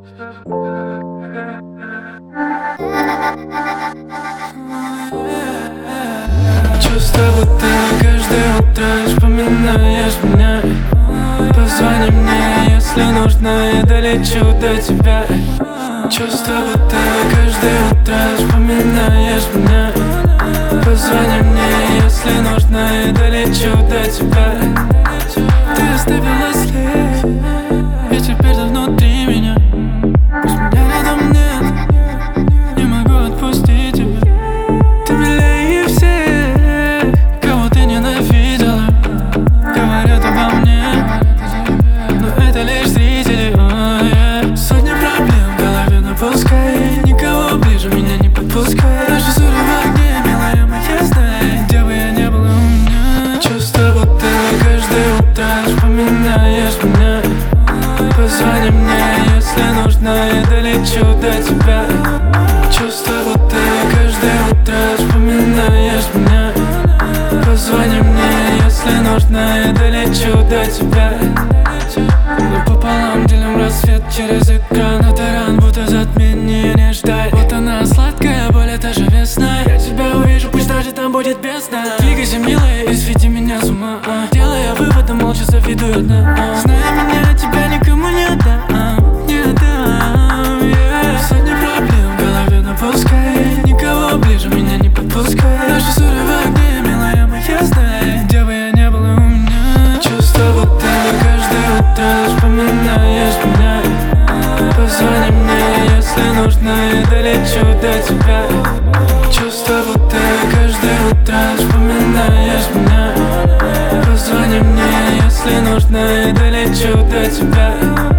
Чувство, будто каждое утро вспоминаешь меня. Позвони мне, если нужно, я долечу до тебя. Чувство, будто каждое утро вспоминаешь меня. Позвони мне, если нужно, я долечу до тебя. Ты оставила след, и теперь ты внутри меня. Пусть меня рядом нет, не могу отпустить тебя. Ты милее всех, кого ты ненавидела. Говорят обо мне, но это лишь зрители. Сотни проблем в голове, напускай. Никого ближе меня не подпускай. Наши ссоры в огне, милая моя, знай, где бы я не была у меня. Чувство, будто каждое утро вспоминаешь меня. Позвони мне, если нужно, я долечу до тебя. Чувство, будто каждое утро вспоминаешь меня. Позвони мне, если нужно, я долечу до тебя. Мы пополам делим рассвет через экран. Это ран, будто затмение, не ждай. Вот она, сладкая боль, это же весна. Я тебя увижу, пусть даже там будет бездна. Двигайся, милая, и свети меня с ума. Делая выводы, молча завидую одна. Зная меня, тебя никому не отдам, не отдам, yeah. Сотни проблем в голове, напускай. Никого ближе меня не подпускай. Наши ссоры в огне, милая моя, знай, где бы я не была у меня. Чувство, будто каждое утро вспоминаешь меня. Позвони мне, если нужно, я долечу до тебя. Чувство, будто каждое утро вспоминаешь меня. Позвони мне, если нужно, я долечу до тебя.